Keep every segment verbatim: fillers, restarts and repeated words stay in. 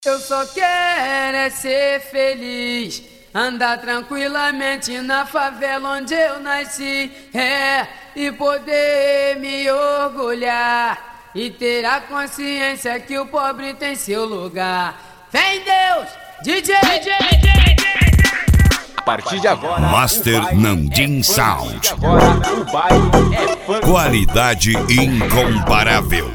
Eu só quero é ser feliz, andar tranquilamente na favela onde eu nasci, é, e poder me orgulhar e ter a consciência que o pobre tem seu lugar. Vem Deus, D J, D J, D J. A partir de agora, Master Nandin Sound. Agora o baile é funk. Qualidade incomparável.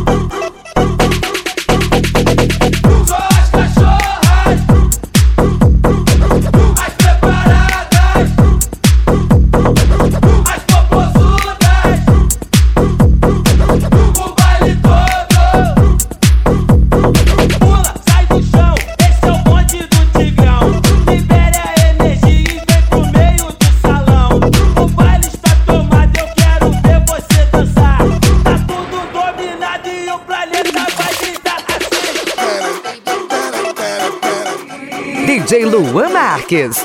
D J Luan Marques.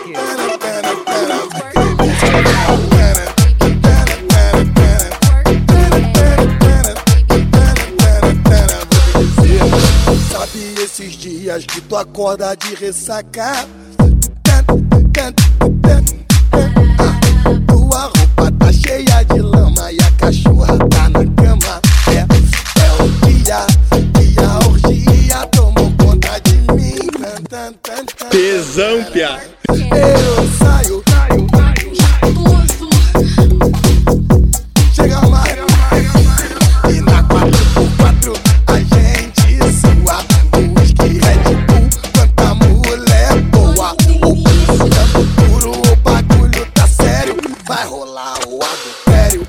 Sabe esses dias que tu acorda de ressaca? Tua roupa tá cheia de lama e a cachorra tá na cama. É, é o dia, dia orgia, tomou conta de mim. Tesão, piá. Eu saio, chega mais, e na quatro por quatro a gente sua. Whisky, Red Bull, quanta mulher boa. O pulso dando duro, o bagulho tá sério. Vai rolar o adultério.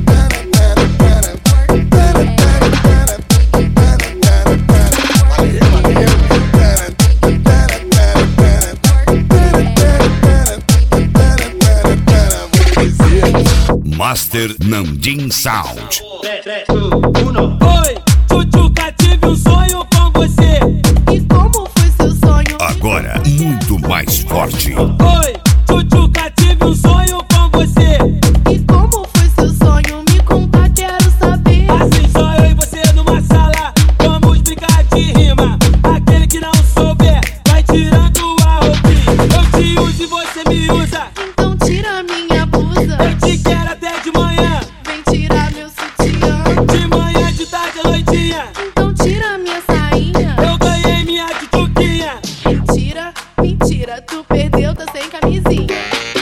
Master Nandin Sound. Oi, Tchutchuca, tive um sonho com você. E como foi seu sonho? Agora, muito mais forte. Oi, Tchutchuca, tive um sonho com você. E como foi seu sonho? Me conta, quero saber. Assim só eu e você numa sala, vamos brincar de rima. Aquele que não souber, vai tirando a roupinha. Eu te uso e você me usa. Então tira minha blusa. Eu te quero até de manhã. Vem tirar meu sutiã. De manhã, de tarde, à noitinha. Então tira minha sainha. Eu ganhei minha tchutchuquinha. Mentira, mentira, tu perdeu, tá sem camisinha.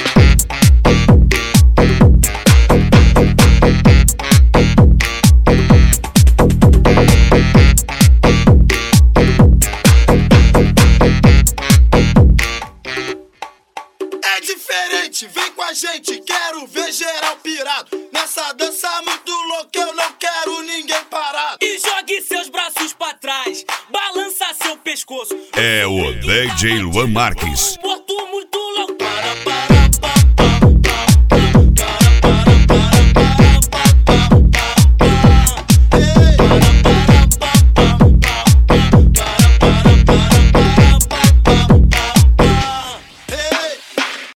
É diferente, vem com a gente, quero ver geral pirado. Nessa dança muito louca, eu não quero ninguém parado. E jogue seus braços pra trás, balança seu pescoço. É o D J Luan Marques. Bota